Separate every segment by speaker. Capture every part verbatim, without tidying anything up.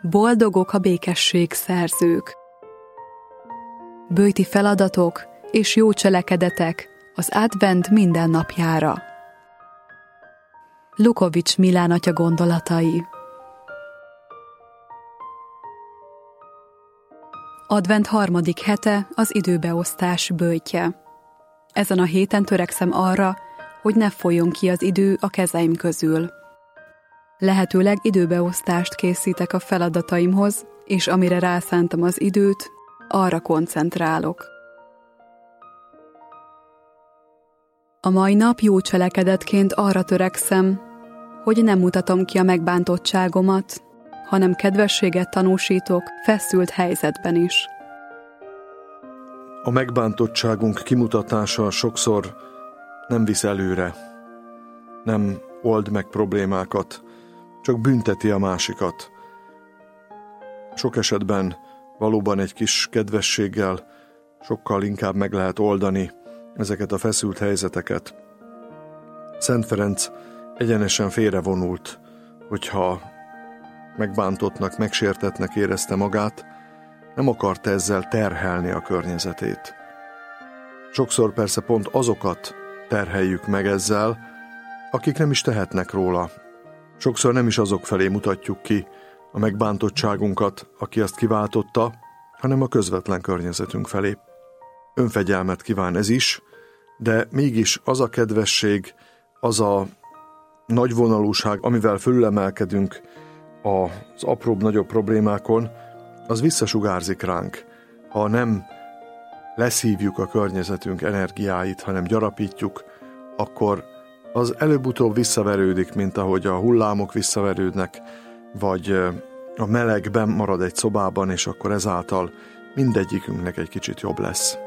Speaker 1: Boldogok a békesség szerzők. Böjti feladatok és jó cselekedetek az advent minden napjára. Lukovics Milán atya gondolatai. Advent harmadik hete az időbeosztás böjtje. Ezen a héten törekszem arra, hogy ne folyjon ki az idő a kezeim közül. Lehetőleg időbeosztást készítek a feladataimhoz, és amire rászántam az időt, arra koncentrálok. A mai nap jó cselekedetként arra törekszem, hogy nem mutatom ki a megbántottságomat, hanem kedvességet tanúsítok feszült helyzetben is.
Speaker 2: A megbántottságunk kimutatása sokszor nem visz előre, nem old meg problémákat, csak bünteti a másikat. Sok esetben valóban egy kis kedvességgel sokkal inkább meg lehet oldani ezeket a feszült helyzeteket. Szent Ferenc egyenesen félrevonult, hogyha megbántottnak, megsértettnek érezte magát, nem akarta ezzel terhelni a környezetét. Sokszor persze pont azokat terheljük meg ezzel, akik nem is tehetnek róla. Sokszor nem is azok felé mutatjuk ki a megbántottságunkat, aki azt kiváltotta, hanem a közvetlen környezetünk felé. Önfegyelmet kíván ez is, de mégis az a kedvesség, az a nagyvonalúság, amivel fölülemelkedünk az apróbb-nagyobb problémákon, az visszasugárzik ránk. Ha nem leszívjuk a környezetünk energiáit, hanem gyarapítjuk, akkor az előbb-utóbb visszaverődik, mint ahogy a hullámok visszaverődnek, vagy a melegben marad egy szobában, és akkor ezáltal mindegyikünknek egy kicsit jobb lesz.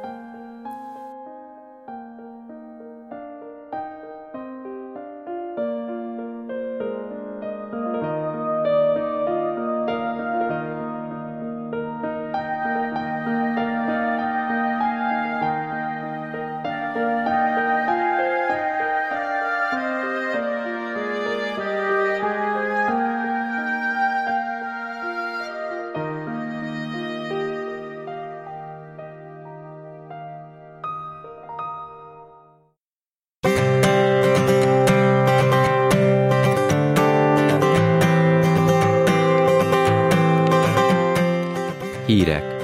Speaker 3: Hírek.